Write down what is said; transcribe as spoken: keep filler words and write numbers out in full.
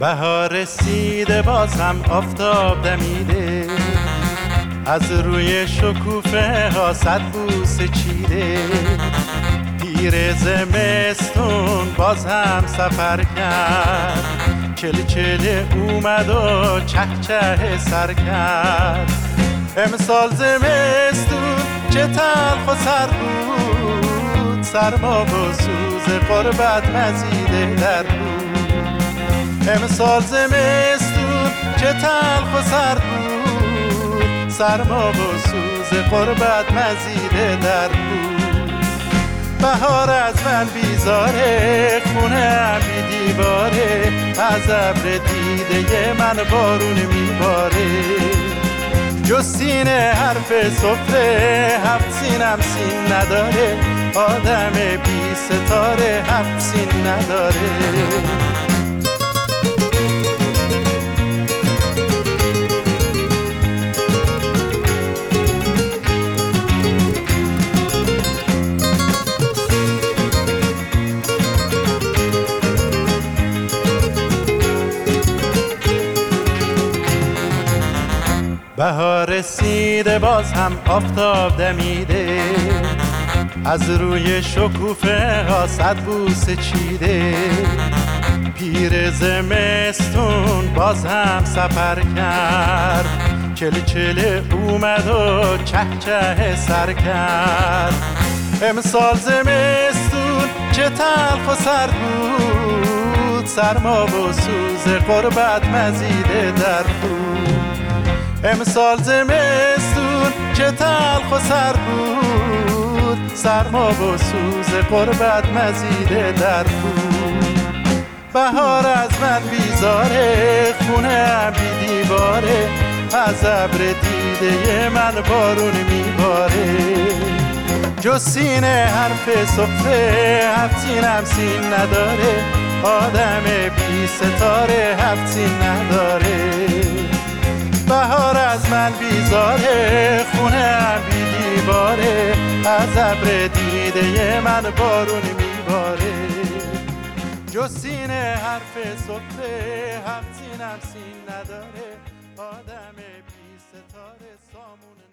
بهار رسیده باز هم آفتاب دمیده، از روی شکوفه ها صد بوسه چیده. پیر زمستون باز هم سفر کرد، چله چله اومد و چه چه سر کرد. امسال زمستون چه تلخ و سر بود، سرما و سوز غربت مزیده در بود. امسال زمستون چه تلخ و سر بود، سرما و سوز غربت مزیده در بود. بهار از من بیزاره، خونه‌ام بی دیواره، از ابر دیده من بارون میباره. جز سینه حرف سفره، هفت سینم سین نداره، آدم بی ستاره هفت سین نداره. بهار رسیده باز هم آفتاب دمیده، از روی شکوفه ها صد بوسه چیده. پیر زمستون باز هم سفر کرد، چله چله اومد و چه چه سر کرد. امسال زمستون چه تلخ و سر بود، سرما و سوز غربت مزیده در بود. امسال زمستون چه تلخ و سر بود، سرما و سوز غربت مزیده در بود. بهار از من بیزاره، خونه‌ام بی دیواره، از ابر دیده من بارون میباره. جز سینه حرف سفره، هفت سینم سین نداره، آدم بی ستاره هفت سین نداره. بهار از من بیزاره، خونه‌ام بی دیواره، از ابر دیده من بارون میباره. جز سینه حرف سفره، هفت سینم سین نداره، آدم بی ستاره سامون